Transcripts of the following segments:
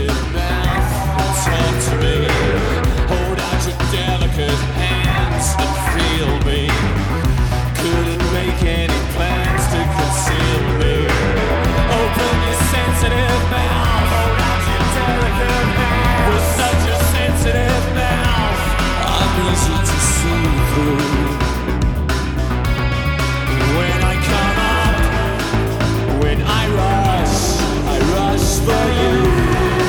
sensitive mouth and talk to me. Hold out your delicate hands and feel me. Couldn't make any plans to conceal me. Open your sensitive mouth. Hold out your delicate hands. With such a sensitive mouth, I'm easy to see through. When I come up, when I rush for you.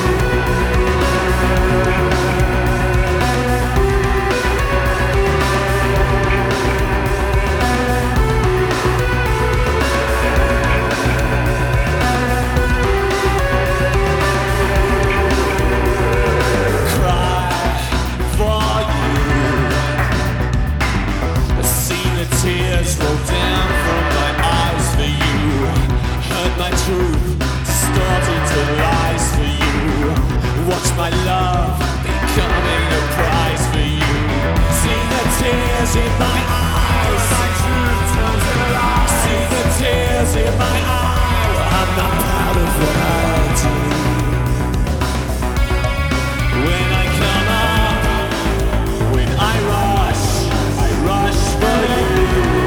Tears roll down from my eyes for you. Heard my truth distorted to lies for you. Watch my love becoming a prize for you. See the tears in my eyes. My truth turns to lies. See the tears in my eyes. I'm not proud of what I do. When I come up, when I rush for you.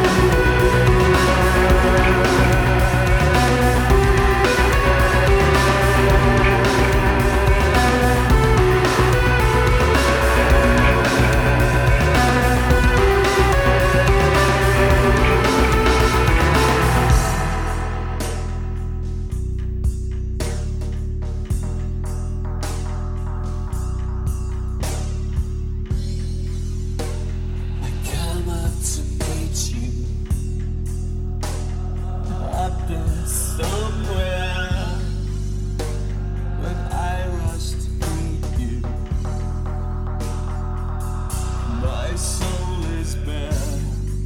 Somewhere when I rush to meet you, my soul is bare.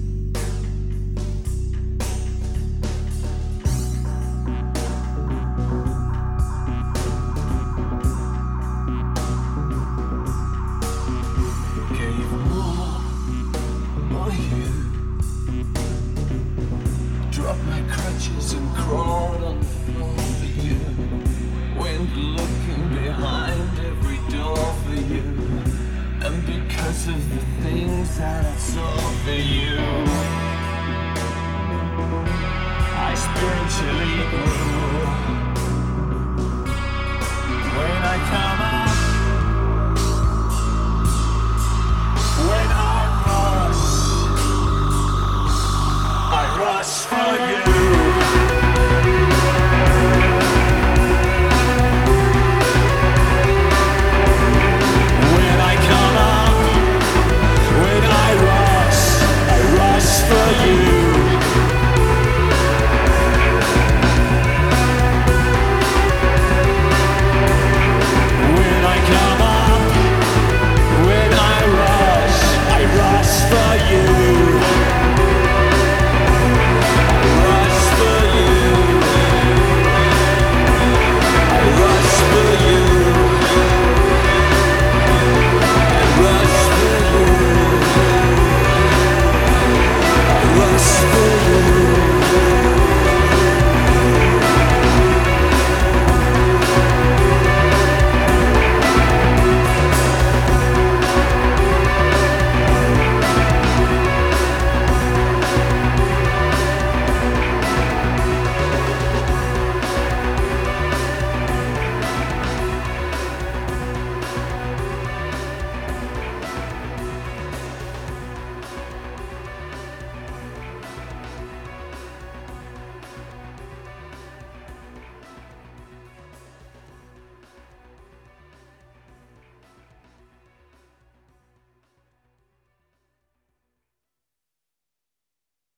Gave more you. Dropped my crutches and crawled on the floor for you. Went looking behind every door for you. And because of the things that I saw for you, I spiritually grew.